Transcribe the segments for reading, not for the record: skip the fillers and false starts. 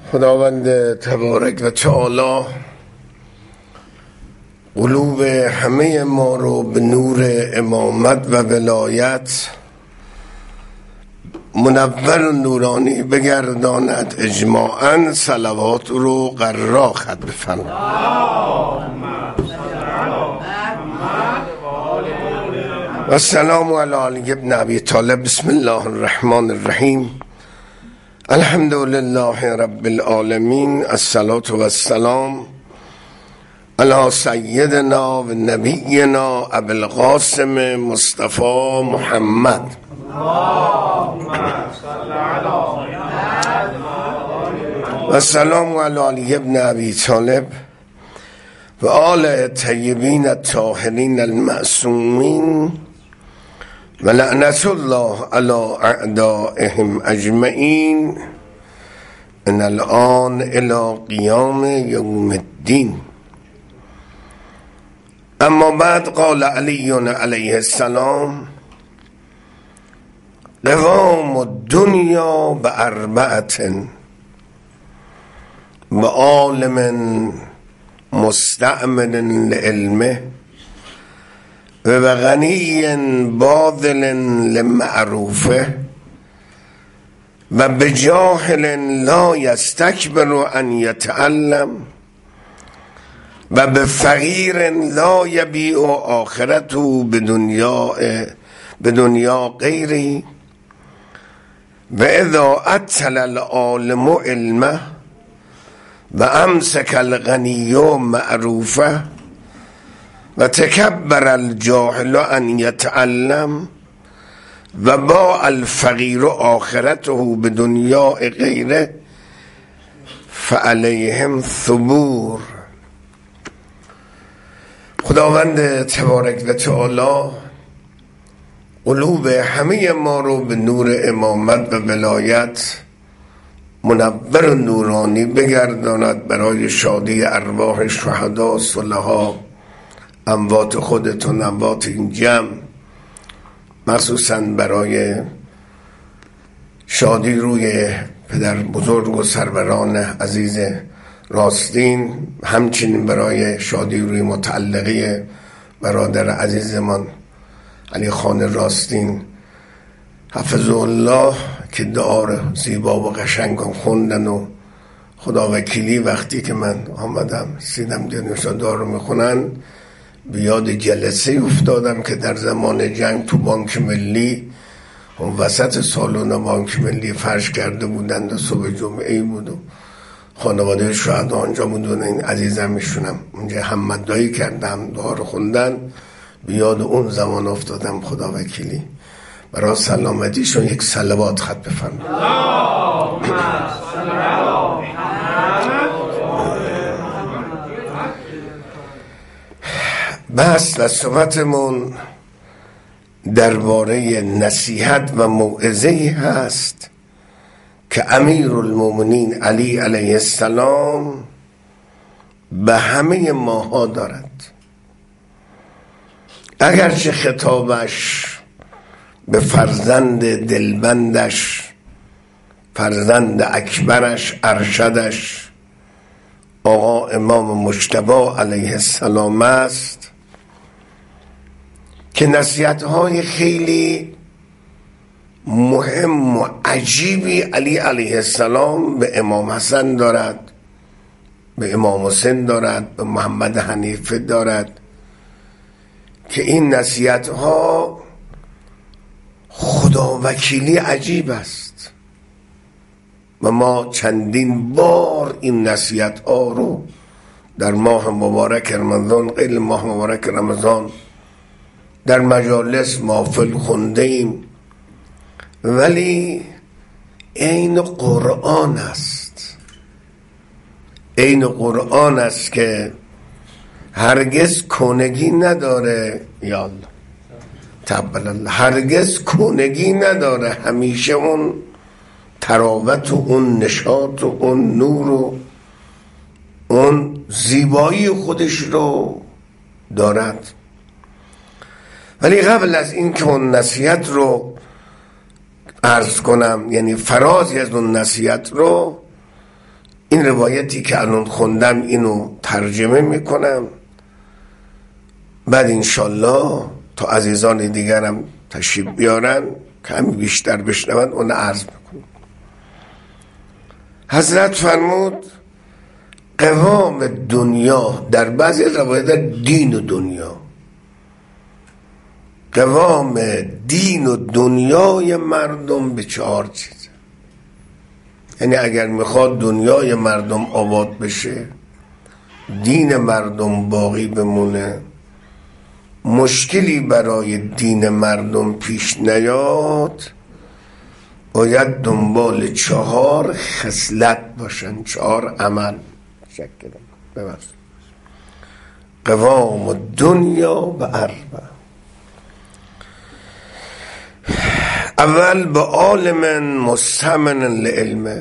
خداوند تبارک و تعالی قلوب همه ما رو به نور امامت و ولایت منور و نورانی بگرداند. اجماعاً صلوات رو قرار خط بفرمایید. و السلام علی علی ابن ابی طالب. بسم الله الرحمن الرحیم. الحمد لله رب العالمین. الصلاة و السلام علی سیدنا و نبینا ابی القاسم مصطفی محمد. و السلام علی علی ابن ابی طالب و آل طیبین الطاهرین المعصومین و لعنت الله علی اعدائهم اجمعین من الآن الی قیام یوم الدین. اما بعد قال علی علیه السلام قوام الدنیا بأربعة بعالم مستعمل لعلمه و غنی باذل لمعروفه و بجاهل لا یستکبر ان یتعلم و بفقیر لا یبیع آخرته بدنیا غیری و اذا اتل العالم علمه و امسک الغنی معروفه و تکبر الجاهل ان یتعلم و با الفقیر آخرته بدنیا غیره فعلیهم ثبور. خداوند تبارک و تعالی قلوب همه ما رو به نور امامت و ولایت منور و نورانی بگرداند برای شادی ارواح شهدا صلحا، اموات خودتون، اموات این جمع، مخصوصا برای شادی روی پدر بزرگ و سروران عزیز راستین، همچنین برای شادی روی متعلقه برادر عزیزمان علی خان راستین حفظه الله که دعا زیبا و قشنگ خوندن و خدا وکیلی وقتی که من آمدم سیدم دنیشا دعا رو میخونن بیاد جلسه افتادم که در زمان جنگ تو بانک ملی اون وسط سالن بانک ملی فرش کرده بودند و صبح جمعه بود و خانواده شهدا آنجا بودن. این عزیزم میشونم اونجا همدایی کردم دعا رو خوندن بیاد اون زمان افتادم. خدا وکیلی برای سلامتیشون یک صلوات خط بفرمایید. بس و صحبتمون درباره نصیحت و موعظه‌ای هست که امیرالمومنین علی علیه السلام به همه ماها دارد. اگرچه خطابش به فرزند دلبندش، فرزند اکبرش، ارشدش آقا امام مجتبی علیه السلام است که نصیحت‌های خیلی مهم و عجیبی علی علیه السلام به امام حسن دارد، به امام حسین دارد، به محمد حنیفه دارد که این نصیحت‌ها خدا وکیلی عجیب است و ما چندین بار این نصیحت‌ها رو در ماه مبارک رمضان، غیر ماه مبارک رمضان، در مجالس محفل خونده ایم، ولی عین قرآن است، عین قرآن است که هرگز کونگی نداره. یا الله تقبل الله. هرگز کونگی نداره، همیشه اون تراوت و اون نشاط و اون نور و اون زیبایی خودش رو دارد. ولی قبل از این که اون نصیحت رو عرض کنم، یعنی فرازی از اون نصیحت رو این روایتی که الان خوندم اینو ترجمه میکنم، بعد انشالله تا عزیزان دیگرم تشریف بیارن کمی بیشتر بشنون اون عرض میکنم. حضرت فرمود قوام دنیا، در بعضی روایت دین و دنیا، قوام دین و دنیای مردم به 4 چیز. یعنی اگر میخواد دنیای مردم آباد بشه، دین مردم باقی بمونه، مشکلی برای دین مردم پیش نیاد، باید دنبال 4 خصلت باشن، 4 عمل. شکرم ببخشید. قوام الدنیا به 4. اول به عالم مستمن لعلمه،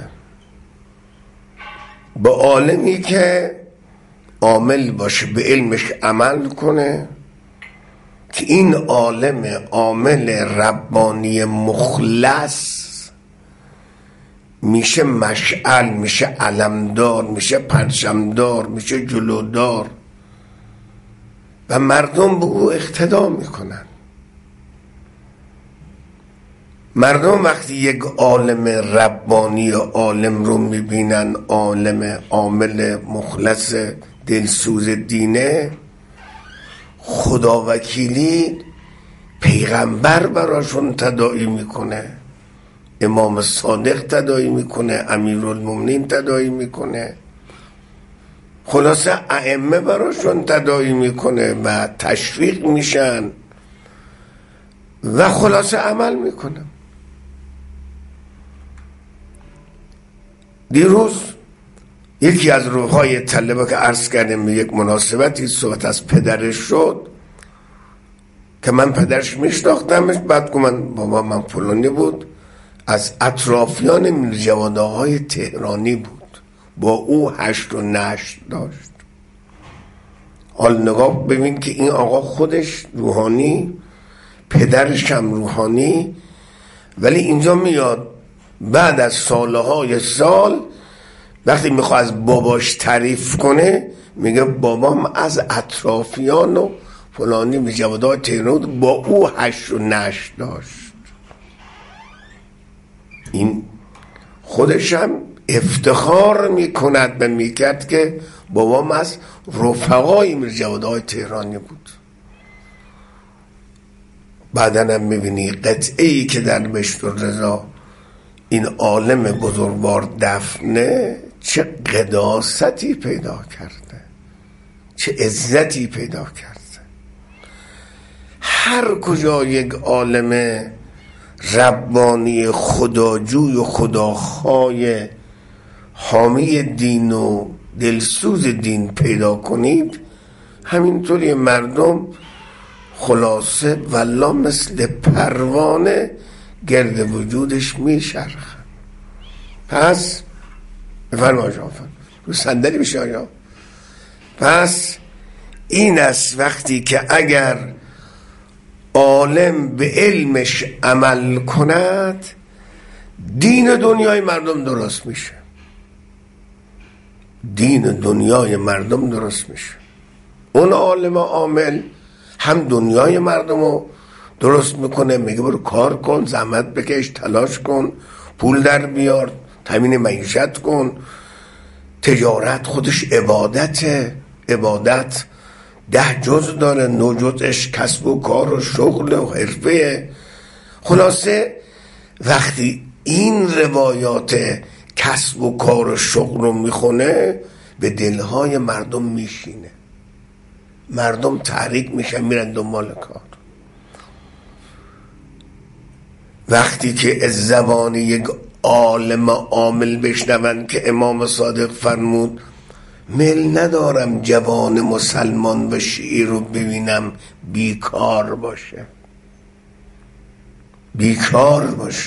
به عالمی که عامل باشه، به علمش عمل کنه، که این عالم عامل ربانی مخلص میشه مشعل، میشه علمدار، میشه پرچمدار، میشه جلودار و مردم به او اقتدا میکنن. مردم وقتی یک عالم ربانی عالم رو میبینن، عالم عامل مخلص دلسوز دینه، خداوکیلی پیغمبر براشون تداعی میکنه، امام صادق تداعی میکنه، امیرالمومنین تداعی میکنه، خلاصه ائمه براشون تداعی میکنه و تشویق میشن و خلاصه عمل میکنن. دیروز یکی از روحای طلبه که عرض کردیم به یک مناسبتی صحبت از پدرش شد که من پدرش میشناختمش، بعد که بابا من فلانی بود، از اطرافیان میرجواد آقای تهرانی بود، با او 8 و نشت داشت. حال نگاه ببین که این آقا خودش روحانی، پدرش هم روحانی، ولی اینجا میاد بعد از سالهای سال وقتی میخواد از باباش تعریف کنه میگه بابام از اطرافیان و فلانی میرجواد تهران با او 8 و نشت داشت. این خودش هم افتخار میکند و میکرد که بابام از رفقای میرجوادهای تهرانی بود. بعدن هم میبینی قطعه‌ای که در بهشت الرضا این عالم بزرگوار دفنه چه قداستی پیدا کرده، چه عزتی پیدا کرده. هر کجا یک عالم ربانی خداجوی و خداخواه حامی دین و دلسوز دین پیدا کنید، همینطوری مردم خلاصه والله مثل پروانه گرد وجودش میشرخ. پس بفرما آجا رو صندلی میشه آجا. پس این است وقتی که اگر عالم به علمش عمل کند، دین دنیای مردم درست میشه، دین دنیای مردم درست میشه. اون عالم عامل هم دنیای مردم رو درست میکنه، میگه برو کار کن، زحمت بکش، تلاش کن، پول در بیار، تامین معیشت کن. تجارت خودش عبادته، عبادت 10 جز داره، 9 جزش کسب و کار و شغل و حرفه. خلاصه وقتی این روایات کسب و کار و شغل رو میخونه به دلهای مردم میشینه، مردم تحریک میشن میرن دنبال کار. وقتی که از زبان یک عالم عامل بشنون که امام صادق فرمود میل ندارم جوان مسلمان و شیعی رو ببینم بیکار باشه، بیکار باشه.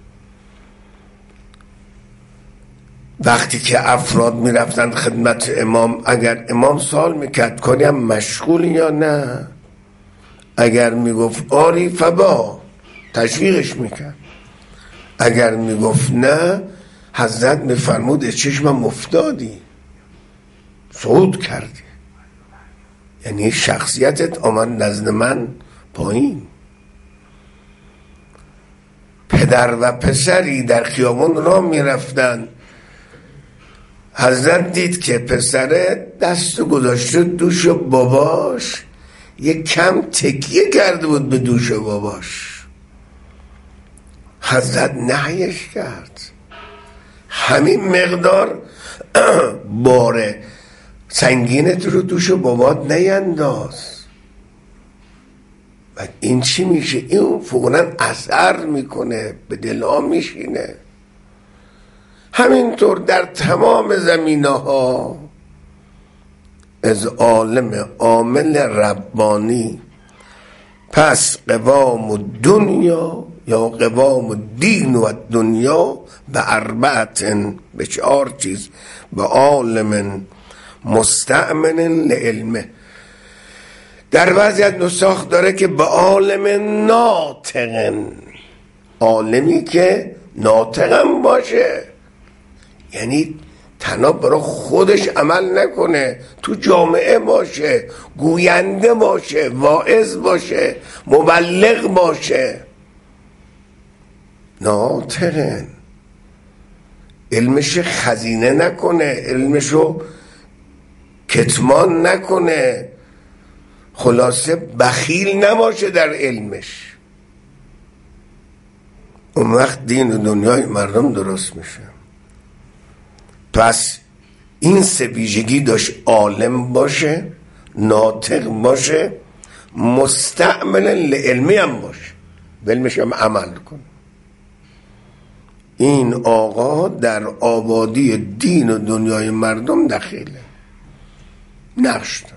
وقتی که افراد میرفتن خدمت امام، اگر امام سوال میکرد کنیم مشغول یا نه، اگر میگفت آری فبا تشویقش میکرد، اگر میگفت نه حضرت میفرمود از چشمم افتادی، صعود کردی، یعنی شخصیتت آمد نزد من پایین. پدر و پسری در خیابان راه میرفتن، حضرت دید که پسره دست گذاشته دوش باباش، یک کم تکیه کرده بود به دوش باباش. حضرت نهیش کرد، همین مقدار باره سنگینت رو دوش بابات نینداز. و این چی میشه؟ این فوراً اثر میکنه، به دلها میشینه. همینطور در تمام زمینه ها از عالم عامل ربانی. پس قوام دنیا یا قوام دین و دنیا به اربعتن، به 4 چیز، به عالم مستأمن لعلمه. در بعضی از نسخ داره که به عالم ناطقن، عالمی که ناطقم باشه، یعنی تنها برای خودش عمل نکنه، تو جامعه باشه، گوینده باشه، واعظ باشه، مبلغ باشه. ناطقن، علمش خزینه نکنه، علمشو کتمان نکنه، خلاصه بخیل نباشه در علمش. اون وقت دین و دنیای مردم درست میشه. پس این 3 ویژگی داشت: عالم باشه، ناطق باشه، مستعمل لعلمی هم باشه، به علمش هم عمل کنه. این آقا در آبادی دین و دنیای مردم دخیله، نقش داره.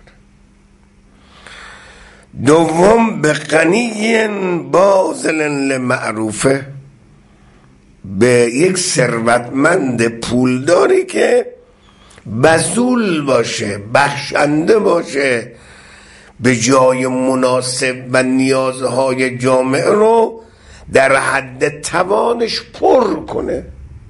دوم، به غنی باذل لمعروفه، به یک ثروتمند پولداری که بذول باشه، بخشنده باشه، به جای مناسب و نیازهای جامعه رو در حد توانش پر کنه.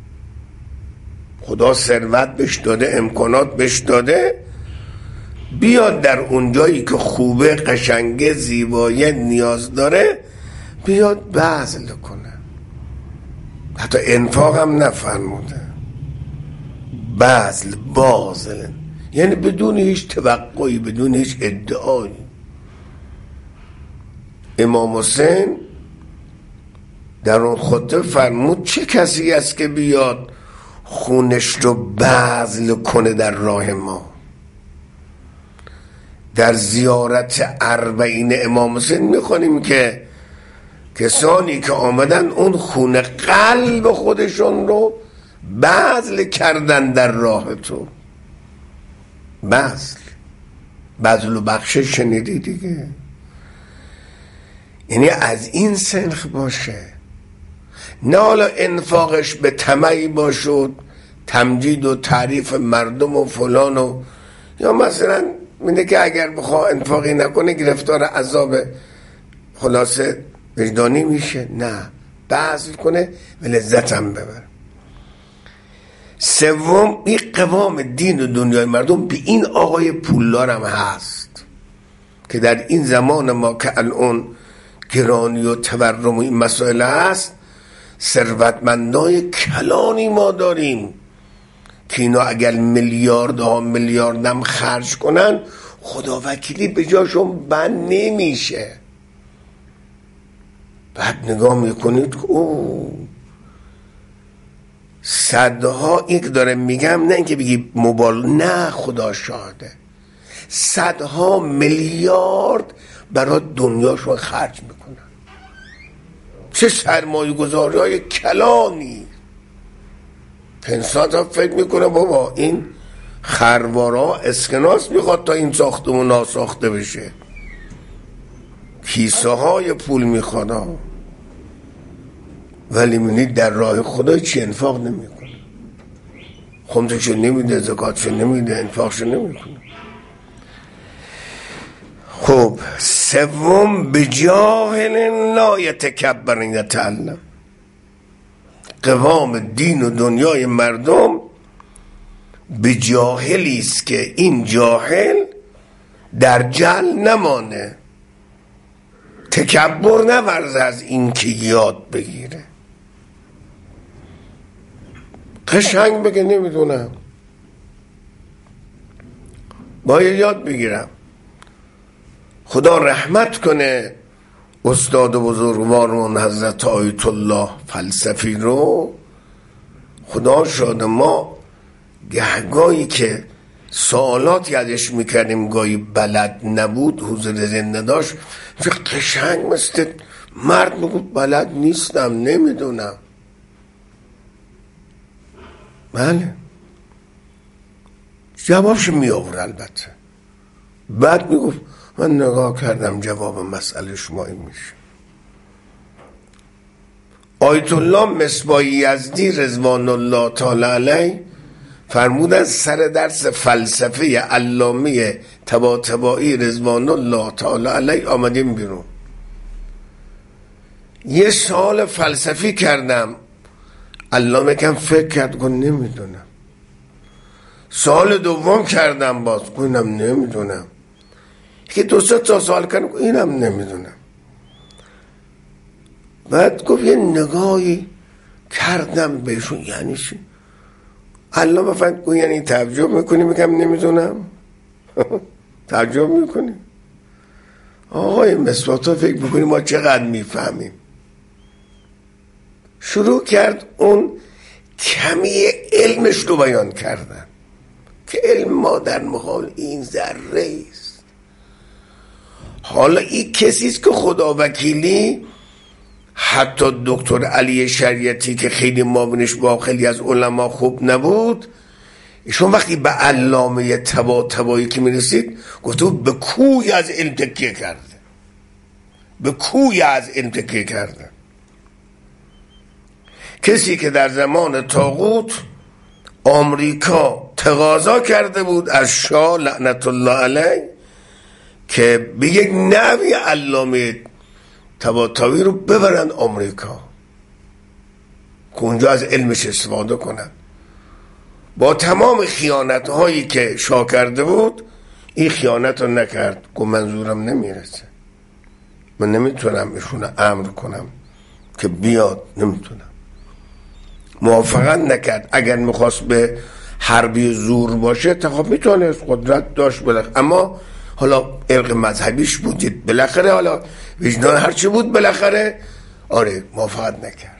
خدا ثروت بهش داده، امکانات بهش داده، بیاد در اون جایی که خوبه، قشنگه، زیبایه، نیاز داره، بیاد بذل کنه. حتی انفاق هم نفرموده، بذل، باذل، یعنی بدون هیچ توقعی، بدون هیچ ادعایی. امام حسین در اون خطبه فرمود چه کسی است که بیاد خونش رو بذل کنه در راه ما. در زیارت 40 امام حسین میخونیم که کسانی که آمدن اون خون قلب خودشون رو بذل کردن در راه تو. بذل و بخشش شنیدی دیگه، یعنی از این سنخ باشه، نه حالا انفاقش به طمعی باشد، تمجید و تعریف مردم و فلان، و یا مثلا میده که اگر بخواه انفاقی نکنه گرفتار عذاب خلاصه وجدانی میشه. نه، بذل کنه و لذت هم ببر. سوم، این قوام دین و دنیای مردم به این آقای پولدار هم هست که در این زمان ما که الان گرانی و تورم و این مسائل هست، ثروتمندای کلانی ما داریم که اینا اگر میلیاردها میلیاردم خرج کنن، خدا وکیلی به جاشون بند نمیشه. بعد نگاه میکنید که صدها، یک داره میگم، نه اینکه بگی نه، خدا شاهده، صدها میلیارد برای دنیاشون خرج میکنن. چه سرمایه گذاری های کلانی. انسان تا فکر میکنه بابا این خروارا اسکناس میخواد تا این ساختمون ناساخته بشه، کیسه های پول میخواد، ولی میبینید در راه خدا چی انفاق نمیکنه، خمسشو نمیده، زکاتشو نمیده، انفاقشو نمیکنه. خب سوم، به جاهل لا یتکبر یتعلم، قوام دین و دنیای مردم به جاهلی است که این جاهل در جهل نمانه، تکبر نورزه از این که یاد بگیره. قشنگ بگه نمیدونم، باید یاد بگیرم. خدا رحمت کنه استاد بزرگوارمون حضرت آیت الله فلسفی رو. خدا شاد ما گهگاهی که سوالاتی ازش میکردیم گاهی بلد نبود، حضور زنده داشت، قشنگ مثل مرد میگفت بلد نیستم نمیدونم. بله جوابش میآورد البته. بعد میگفت من نگاه کردم جواب مسئله شما این میشه. آیت الله مصباح یزدی رضوان الله تعالی علیه فرمودن سر درس فلسفه علامه طباطبایی رضوان الله تعالی علیه آمدیم بیرون. یه سوال فلسفی کردم، علامه کم فکر کرد گفت نمیدونم. سوال دوم کردم باز گفتم نمیدونم. که دو سه تا سوال کردم اینم نمیدونم. بعد گفت یه نگاهی کردم بهشون یعنی چی؟ علامه فهمید گفت یعنی تعجب میکنی میگم نمیدونم. تعجب میکنی آقای مصباح تو فکر میکنی ما چقدر میفهمیم؟ شروع کرد اون کمی علمش رو بیان کردن که علم ما در مقابل این ذره است. حالا این کسیست که خدا وکیلی حتی دکتر علی شریعتی که خیلی معاونش با خیلی از علما خوب نبود، ایشون وقتی به علامه طباطبایی که میرسید گفته به کوی از علم تکیه کرده، به کوی از علم تکیه کرده. کسی که در زمان طاغوت آمریکا تقاضا کرده بود از شاه لعنت الله علیه که به یک نوی علامه طباطبایی رو ببرن آمریکا که اونجا از علمش استفاده کنن. با تمام خیانت هایی که شاه کرده بود این خیانت رو نکرد. گفت منظورم نمیرسه، من نمیتونم ایشون امر کنم که بیاد، نمیتونم. موافقت نکرد. اگر میخواست به حربی زور باشه خب میتونه قدرت داشت بلخ. اما حالا ارق مذهبیش بودید بالاخره، حالا وجدان هرچی بود بالاخره آره موافقت نکرد.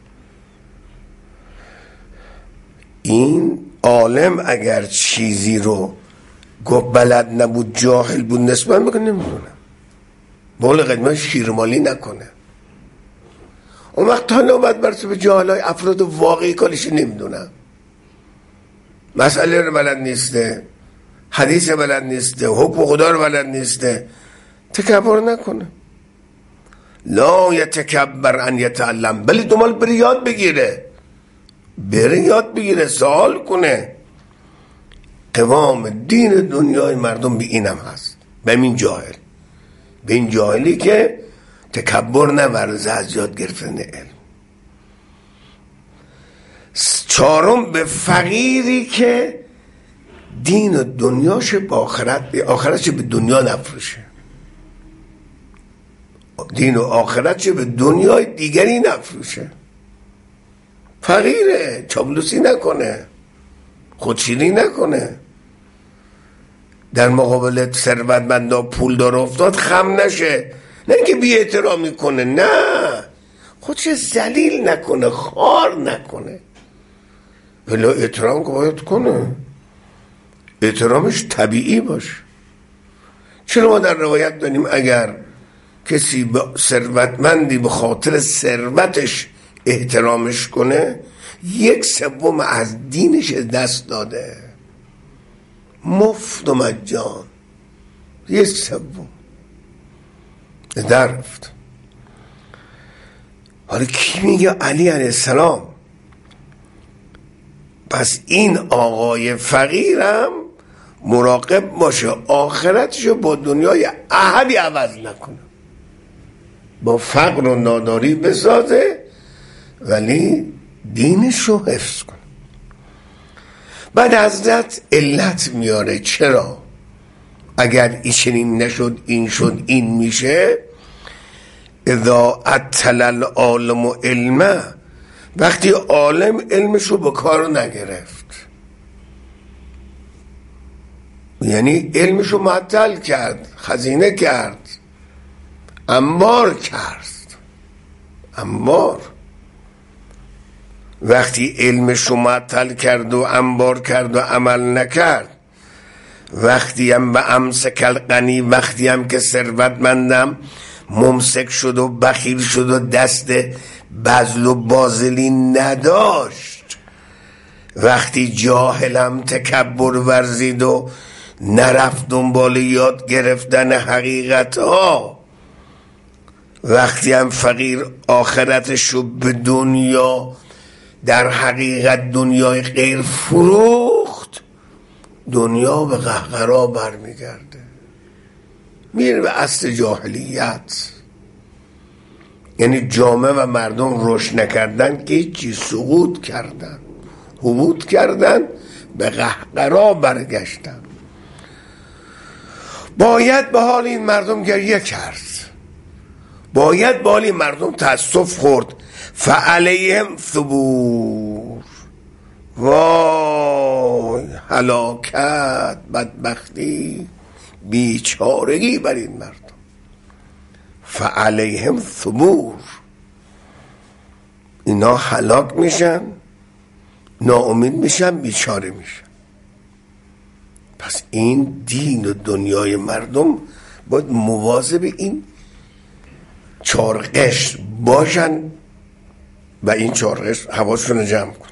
این عالم اگر چیزی رو گفت بلد نبود جاهل بود نسبت میکنه نمیدونم، بول قدمه شیرمالی نکنه. اون وقت تا نوبت برسه به جاهلای افراد واقعی کارش نمیدونم، مسئله رو بلد نیسته، حدیث بلد نیسته، حکم خدا رو بلد نیسته، تکبر نکنه. لا یتکبر ان یتعلم، ولی دنبال بره یاد بگیره، بره یاد بگیره، سوال کنه. قوام دین دنیای مردم به اینم هست، به این جاهل، به این جاهلی که تکبر نورزه از یاد گرفتن علم. چهارم به فقیری که دین و دنیاش به آخرتش به دنیا نفروشه، دین و آخرتش به دنیای دیگری نفروشه. فقیره، چابلوسی نکنه، خودشیری نکنه، در مقابل ثروتمندا پول دار افتاد خم نشه، نه اینکه بی احترامی کنه، نه، خودش ذلیل نکنه، خوار نکنه، ولی احترام که باید کنه، احترامش طبیعی باشه. چرا ما در روایت داریم اگر کسی به ثروتمندی به خاطر ثروتش احترامش کنه 1/3 از دینش دست داده، مفت و مجان، 1/3 در رفت. حالا کی میگه؟ علی علیه السلام. پس این آقای فقیرم مراقب باشه آخرتشو با دنیای احدی عوض نکنه، با فقر و ناداری بسازه ولی دینش رو حفظ کنه. بعد حضرت علت میاره چرا اگر این چنین نشد این شد این میشه. اذا عطل العالم علمه، وقتی عالم علمش رو به کار نگرفت، یعنی علمش رو معطل کرد، خزینه کرد، انبار کرد. انبار وقتی علمش رو معطل کرد و انبار کرد و عمل نکرد، وقتی هم به امسک الغنی، وقتی هم که ثروتمندم ممسک شد و بخیل شد و دست بذل و بازلی نداشت، وقتی جاهلم تکبر ورزید و نرفت دنبال یاد گرفتن حقیقت ها، وقتی هم فقیر آخرتش رو به دنیا در حقیقت دنیای غیر فروخت، دنیا به قهقرا برمیگرده، میره به اصل جاهلیت. یعنی جامعه و مردم رشد نکردن که هیچی، سقوط کردن، هبوط کردن، به قهقرا برگشتن. باید به حال این مردم گریه کرد، باید به حال این مردم تأسف خورد. فعلیهم ثبور، وای هلاکت، بدبختی، بیچارگی بر این مردم. فعلیهم ثبور، اینا هلاک میشن، ناامید میشن، بیچاره میشن. پس این دین و دنیای مردم باید مواظب این چارقش باشن و این چارقش حواسشون جمع کن.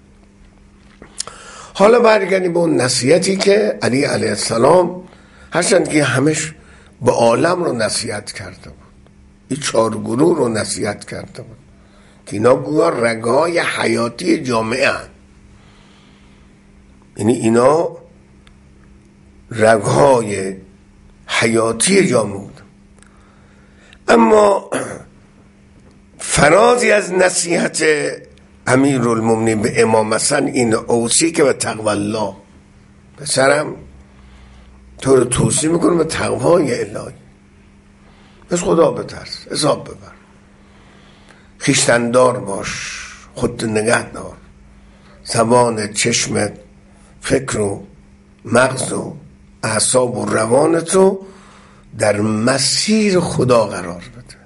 حالا برگردیم به اون نصیحتی که علی علیه السلام هرچند که همش به عالم رو نصیحت کرده بود، این 4 گروه رو نصیحت کرده بود که اینا گویا رگهای حیاتی جامعه هست. یعنی اینا رگهای حیاتی جامعه بود. اما فرازی از نصیحت امیرالمومنین به امام حسن این اوصی که به تقوی الله، پسرم تو رو توصیه میکنم به تقوای الهی، از خدا بترس، حساب ببر، خویشتندار باش، خودت نگه دار، زبان، چشمت، فکر و مغز و اعصاب و روانتو در مسیر خدا قرار بده.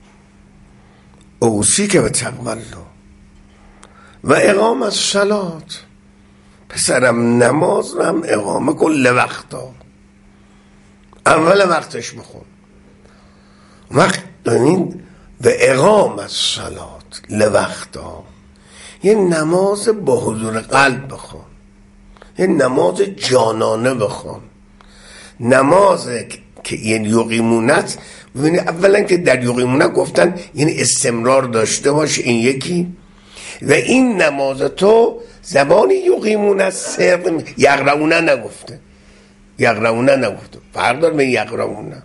اوصی که به تقوی الله و اقام الصلات، پسرم نماز رو هم اقامه کن لوقتا، اول وقتش بخون. وقت دارین و اقام الصلات لوقتا، یه نماز با حضور قلب بخون، یه نماز جانانه بخون، نماز که یعنی یقیمونت. ببینید اولا که در یقیمونت گفتن یعنی استمرار داشته باشه، این یکی. و این نماز تو زبانی یقیمونت سر یقرؤونه نگفته، یقرؤونه نگفته، فرق داره به یقرؤونه.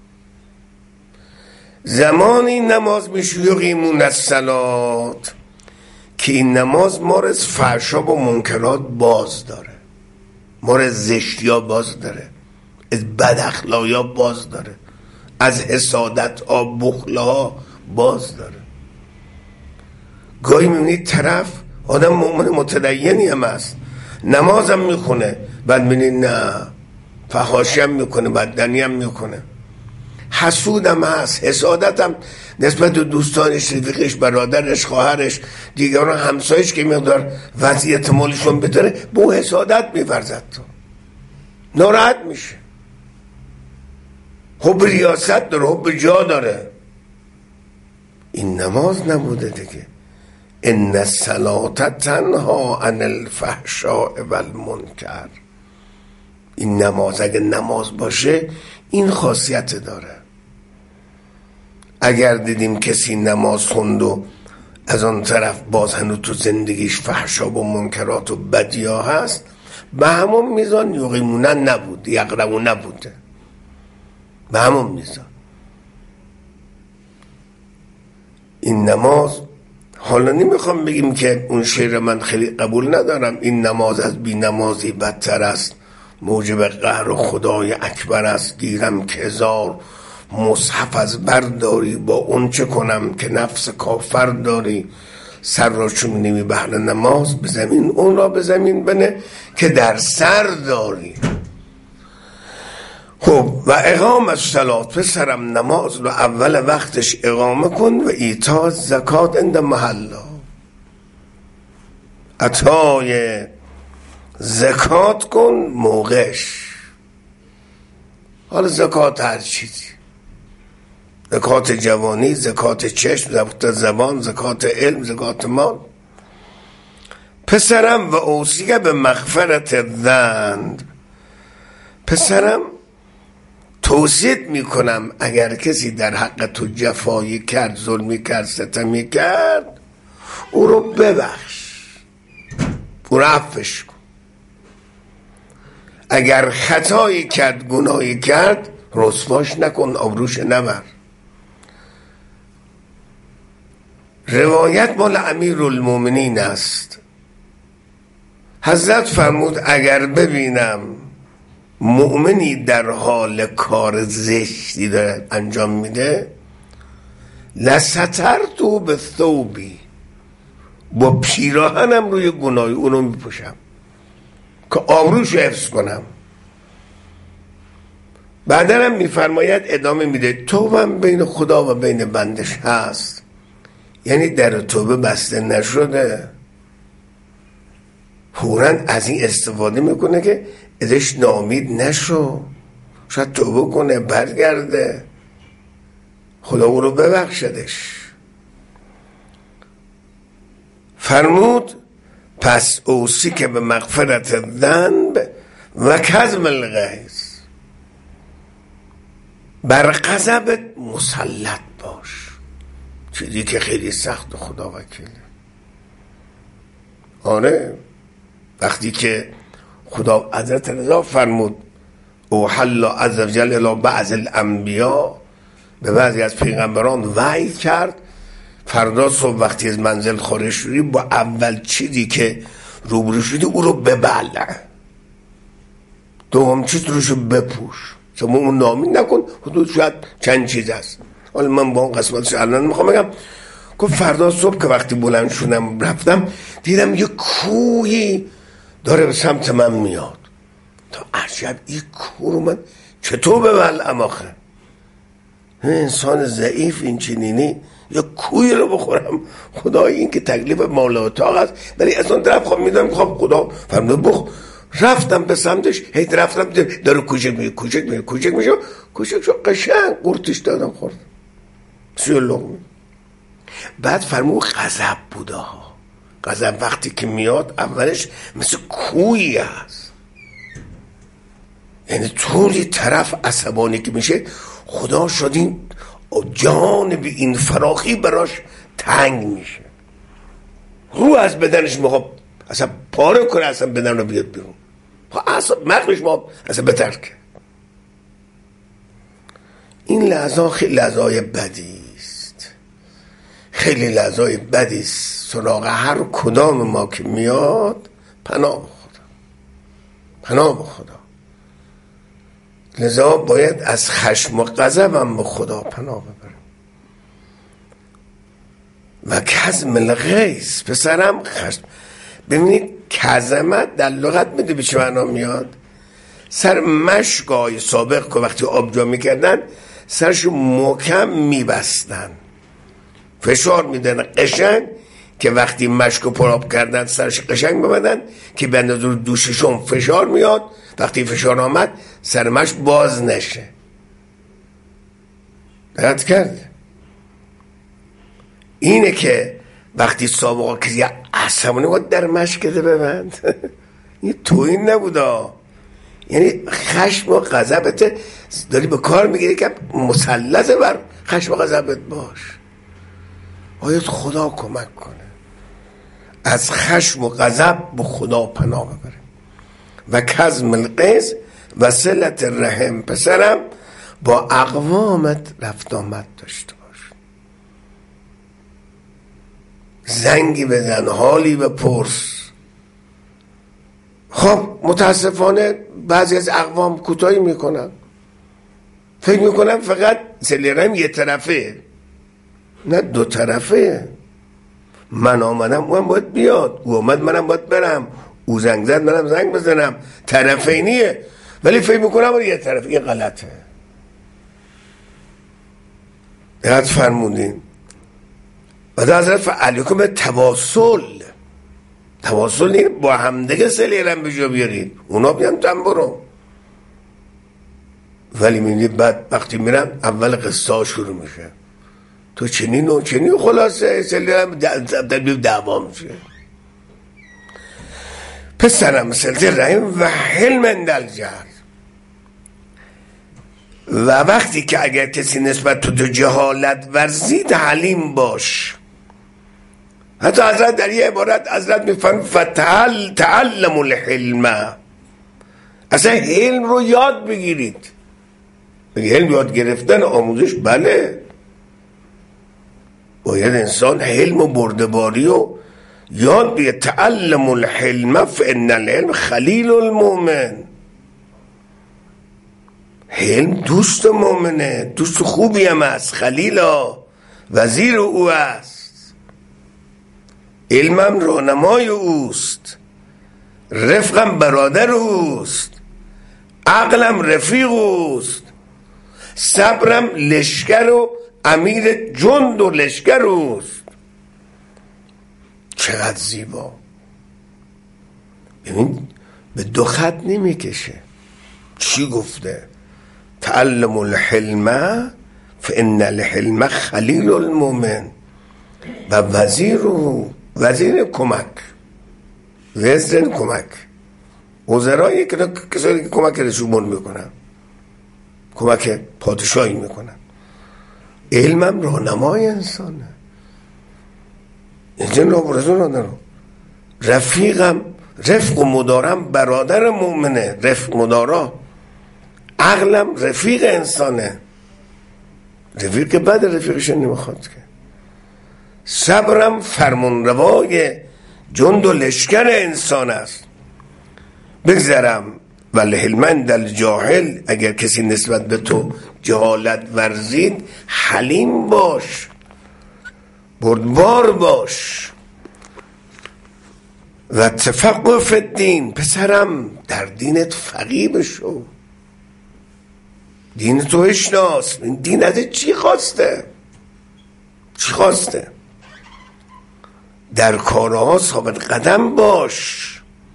زمانی نماز میشه یقیمون الصلات که این نماز ما رو از فحشا و منکرات باز داره، ما رو از زشتیا باز داره، از بد اخلاقیا باز داره، از حسادت ها، بخل ها باز داره. گاهی میبینید طرف آدم مؤمن متدینی هم هست، نماز هم میخونه، بعد میبینید نه فحاشی هم میکنه، بددنی هم میکنه، حسود هم هست، حسادت هم نسبت به دوستانش، رفیقش، برادرش، خواهرش، دیگران، همسایش که مقدار وضعیت مالشون بهتره به اون حسادت می‌ورزد، تو ناراحت میشه. حب ریاست داره، حب جا داره. این نماز نبوده دیگه. ان الصلاة تنها عن الفحشاء والمنکر. این نماز اگه نماز باشه این خاصیت داره. اگر دیدیم کسی نماز خوند و از آن طرف باز هنوز تو زندگیش فحشا و منکرات و بدیا هست، به همون میزان یقیمونن نبود، یقرؤون نبوده، به همون میزان. این نماز حالا نمیخوام بگیم که اون شعر من خیلی قبول ندارم، این نماز از بی نمازی بدتر است، موجب قهر و خدای اکبر است، گیرم که هزار مصحف از برداری، با اون چه کنم که نفس کافر داری، سر را چون نمی بهر نماز به زمین، اون را به زمین بنه که در سر داری. خب و اقام الصلات، پسرم نماز رو اول وقتش اقامه کن و ایتاء زکات عند محلا، عطای زکات کن موقعش. حالا زکات هر چیزی، زکات جوانی، زکات چشم، زکات زبان، زکات علم، زکات مال. پسرم و اوصیه به مغفرت الذنب، پسرم توصیت میکنم اگر کسی در حق تو جفایی کرد، ظلمی کرد، ستمی کرد، او رو ببخش، او رو عفوش کن. اگر خطایی کرد، گناهی کرد، رسواش نکن، آبروش نبر. روایت مال امیرالمومنین است، حضرت فرمود اگر ببینم مؤمنی در حال کار زشتی داره انجام میده، لسترتو به ثوبی، با پیراهنم روی گناهی اونو میپوشم که آبروش حفظ کنم. بعدنم میفرماید ادامه میده توبه بین خدا و بین بندش هست، یعنی در توبه بسته نشده. فوراً از این استفاده میکنه که ازش ناامید نشو، شاید توبه کنه برگرده، خدا او رو ببخشدش. فرمود پس اوصی که به مغفرت الذنب و کظم الغیظ، بر غضبت مسلط باش، چیزی که خیلی سخت و خدا وکیله. آره وقتی که خدا حضرت رضا فرمود اوحل عز وجل الی بعض الانبیا، به بعضی از پیغمبران وحی کرد فردا صبح وقتی از منزل خارج شدی با اول چیزی که روبرو شدی او رو ببلع، دوم چیز روشو بپوش، شما اون نامی نکن، حدود شاید چند چیز هست. حالا من با اون قسمتش الان میخوام بگم. گفت فردا صبح که وقتی بلند شدم رفتم دیدم یه کوهی داره به سمت من میاد، تا عجب این کوه رو من چطور ببلعم آخه؟ انسان ضعیف این چنینی یا کوی رو بخورم؟ خدای این که تکلیف مال و طاق است. ولی اصلا طرف خواهم میدونم خب خدا فرموده رفتم به سمتش، هیت رفتم داره کوچک میشه شو قشنگ قورتش دادم خوردم سوی لغمه. بعد فرمود غضب بوده ها، غضب وقتی که میاد اولش مثل کویی هست، یعنی طوری طرف عصبانی که میشه خدا شد این جانب این فراخی براش تنگ میشه، رو از بدنش میخواد اصلا پاره کنه، اصلا بدن رو بیاد بیرون، اصلا مغزش ما اصلا بترکه. این لحظه خیلی لحظه بدی است، خیلی لحظه بدی است. سراغ هر کدام ما که میاد پناه به خدا، پناه به خدا. لذا باید از خشم و غضبم به خدا پناه ببرم. و کظم الغیظ، پسرم خشم. ببینید کظمت در لغت میده به چه معنا میاد؟ سر مشگای سابق که وقتی آبجو میکردن سرشو محکم میبستن، فشار میدن قشنگ که وقتی مشکو پراب کردن سرش قشنگ ببندن که به اندازه دوششون فشار میاد، وقتی فشار آمد سر مشک باز نشه. دقت کرد؟ اینه که وقتی سابقا کسی عصبانی بود در مشکده ببند این تویین نبوده، یعنی خشم و غضبت داری به کار میگیری که مسلط بر خشم و غضبت باش. باید خدا کمک کنه از خشم و غضب به خدا پناه ببریم. و کظم الغیظ و صلة الرحم، پسرم با اقوامت رفت آمد داشته باش. زنگی بزن، حالی بپرس. خب متاسفانه بعضی از اقوام کوتاهی میکنن، فکر میکنن فقط سلیرم یه طرفه، نه دو طرفه. من آمدم اونم باید بیاد، او آمد منم باید برم، او زنگ زد منم زنگ بزنم، طرفینیه. ولی فکر میکنم یه طرف، این غلطه. یاد فرمودین و در حضرت فعلیکم به تواصل نیست با همدیگه سلیرم به جا بیارید، اونا بیان تن برو. ولی میبینید بعد وقتی میرم اول قصه ها شروع میشه، تو چنین و چنین، خلاصه سلیرم دعوا میشه. پسرم سلطه رحیم و حلم اندل جهل. و وقتی که اگر کسی نسبت تو جهالت ورزید حلیم باش. حتی حضرت در یه عبارت حضرت میفرماید تعلموا الحلم، اصلا حلم رو یاد بگیرید. حلم یاد گرفتن آموزش، بله، باید انسان حلم و بردباری و یاد بگیره. تعلموا الحلم فان الحلم خلیل المؤمن. حلم دوست مؤمنه، دوست خوبی هم است، خلیلا وزیر او است، علمم راهنمای اوست، رفقم برادر اوست، عقلم رفیق اوست، صبرم لشکر و امیر جند و لشکر اوست. چقدر زیبا. ببین به دو خط نمیکشه. چی گفته؟ تعلم الحلم فان الحلم خلیل المؤمن و وزیر کمک، وزر کمک، وزرایی که کسایی که کمک رسومون میکنن، کمک پادشاهی میکنن. علمم راهنمای انسانه، اینجا نابرزون ندارم. رفیقم، رفق و مدارم برادر مؤمنه، رفق مدارا. عقلم رفیق انسانه، رفیق که بعد رفیقش نمیخواد که. صبرم فرمون روای جند و لشکر انسان است. بگذرم ولی حلمند الجاهل، اگر کسی نسبت به تو جهالت ورزید حلیم باش، بردبار باش. و تفقه فی الدین، پسرم در دینت فقیه بشو، دین تو اشناس. این دین از چی خواسته؟ چی خواسته؟ در کارها ثابت قدم باش،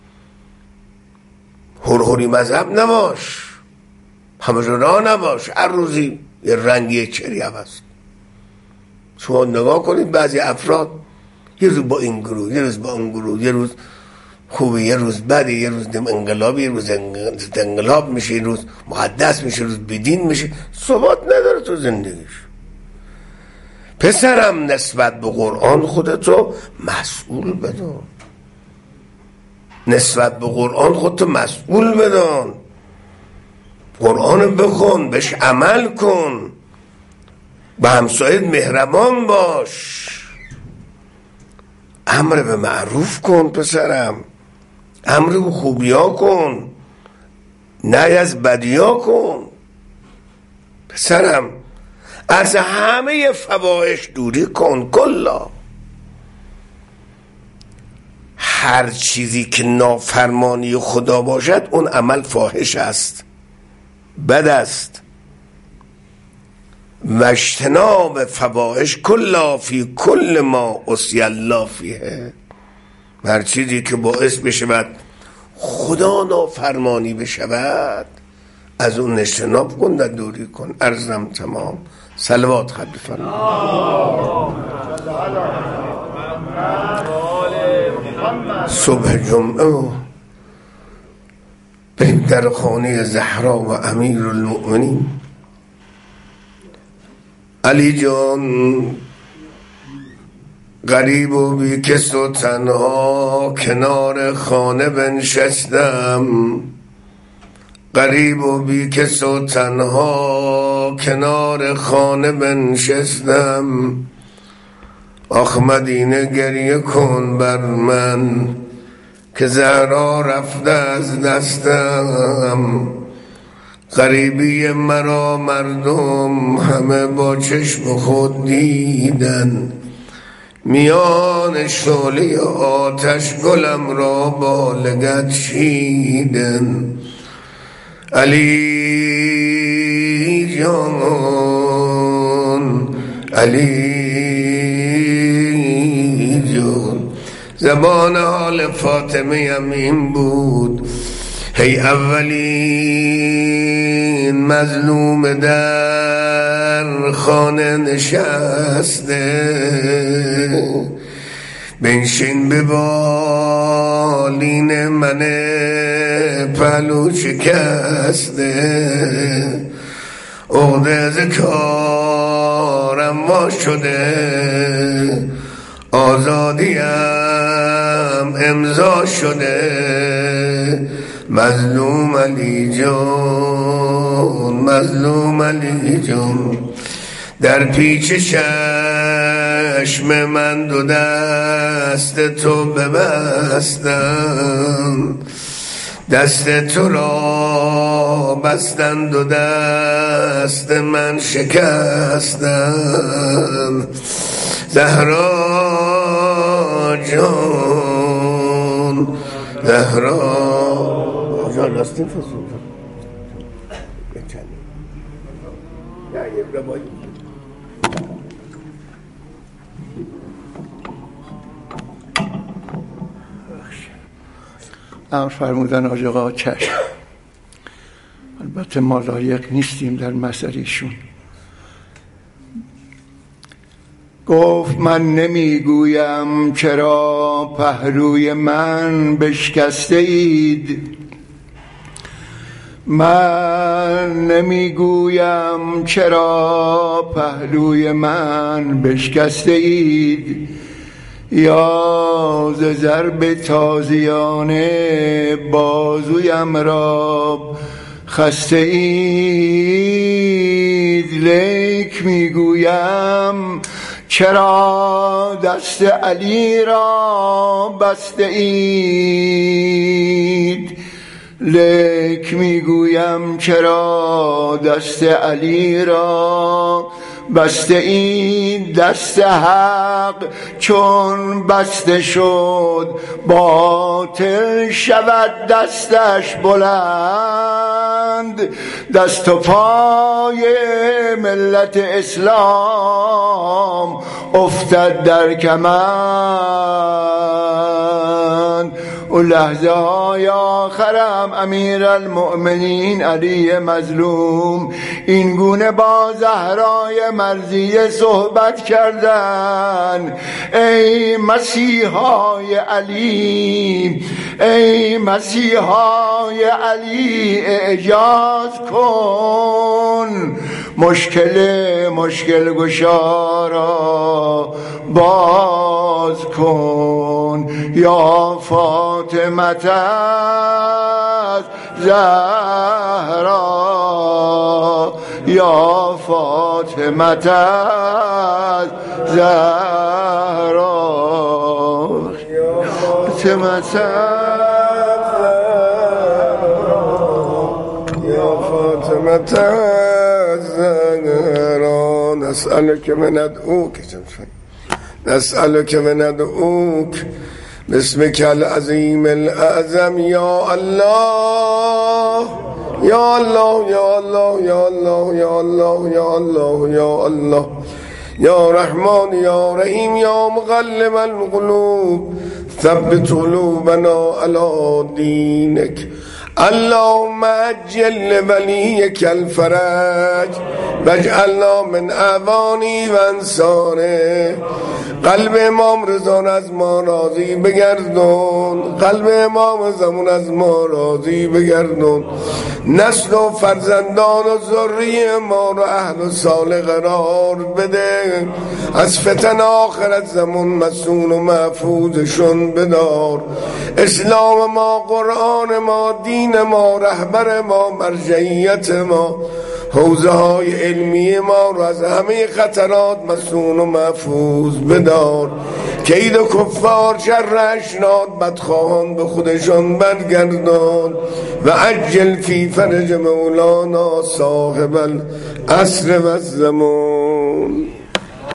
هرهری مذهب نباش، همه جا نباش، هر روزی یه رنگی چری عوض. شما نگاه کنید بعضی افراد یه روز با این گروه، یه روز با اون گروه، یه روز خوبه، یه روز بده، یه روز انقلابی، یه روز انقلاب میشه، یه روز محدث میشه، یه روز بدین میشه، ثبات نداره تو زندگیش. پسرم نسبت به قرآن خودتو مسئول بدون، نسبت به قرآن خودتو مسئول بدون. قرآن بخون، بهش عمل کن، به همسایت مهربان باش، امر به معروف کن پسرم، امر به خوبیا کن، نهی از بدیا کن پسرم. از همه فواحش دوری کن کلا. هر چیزی که نافرمانی خدا باشد اون عمل فاحش است، بد است. و اجتناب فواحش کلا فی کل ما عصی الله فیه. هر چیزی که باعث بشود خدا نافرمانی بشود از اون اجتناب کن و دوری کن. عرضم تمام. صلوات خواهد بفرمایید. صبح جمعه بریم در خانه زهرا و امیر المؤمنین. علی جان غریب و بی کس و تنها کنار خانه بنشستم، غریب و بی کس و تنها کنار خانه بنشستم. آخ مدینه گریه کن بر من که زهرا رفته از دستم. غریبی مرا مردم همه با چشم خود دیدن، میان شعله آتش گلم را با لگد چیدن. علی جان علی جان، زبان حال فاطمه هم این بود: هی اولین مظلوم در خانه نشسته، بنشین به بالین من پهلو شکسته. عقده ز کارم وا شده، آزادیم امضا شده. مظلوم علی جان مظلوم علی جان، در پیچ چشم من دو دست تو ببستم، دست تو را بستند و دست من شکستم. زهرا جان زهرا جان لاستین فسون امر فرمودن حاج آقا چشم. البته ما لایق نیستیم در مسئلهشون. گفت من نمیگویم چرا پهلوی من بشکسته اید، من نمیگویم چرا پهلوی من بشکسته اید، یا ز ضرب تازیانه بازویم را خسته اید. لیک میگویم چرا دست علی را بسته اید، لیک میگویم چرا دست علی را بسته این. دست حق چون بسته شد باطل شود دستش بلند، دست و پای ملت اسلام افتد در کمند. اون لحظه های آخرم امیرالمؤمنین علی مظلوم این گونه با زهرای مرضیه صحبت کردن: ای مسیحای علی، ای مسیحای علی اعجاز کن، مشکل گشارا باز کن. یا فاطمه زهرا، یا فاطمه زهرا، فاطمه یا فاطمه زهرا، نسألك وندعوك نسألك وندعوك باسمك العظيم الأعظم يا الله يا الله يا الله يا الله يا الله يا الله يا الله يا رحمن يا رحيم يا مغلب القلوب ثبت قلوبنا على دينك. اللهم اجل لوليك الفرج واجعلنا من اعوانه و انصاره. قلب امام رضا از ما راضی بگردون، قلب امام زمان از ما راضی بگردون. نسل و فرزندان و ذریه ما رو اهل و صالح قرار بده، از فتن آخرت زمان مسئول و محفوظشون بدار. اسلام ما، قرآن ما، دین ما، رهبر ما، مرجعیت ما، حوزه های علمی ما رو از همه خطرات مصون و محفوظ بدار. کید و کفار شرش ناد، بدخواهان به خودشان برگردان. و عجل فی فرج مولانا صاحب العصر و الزمان.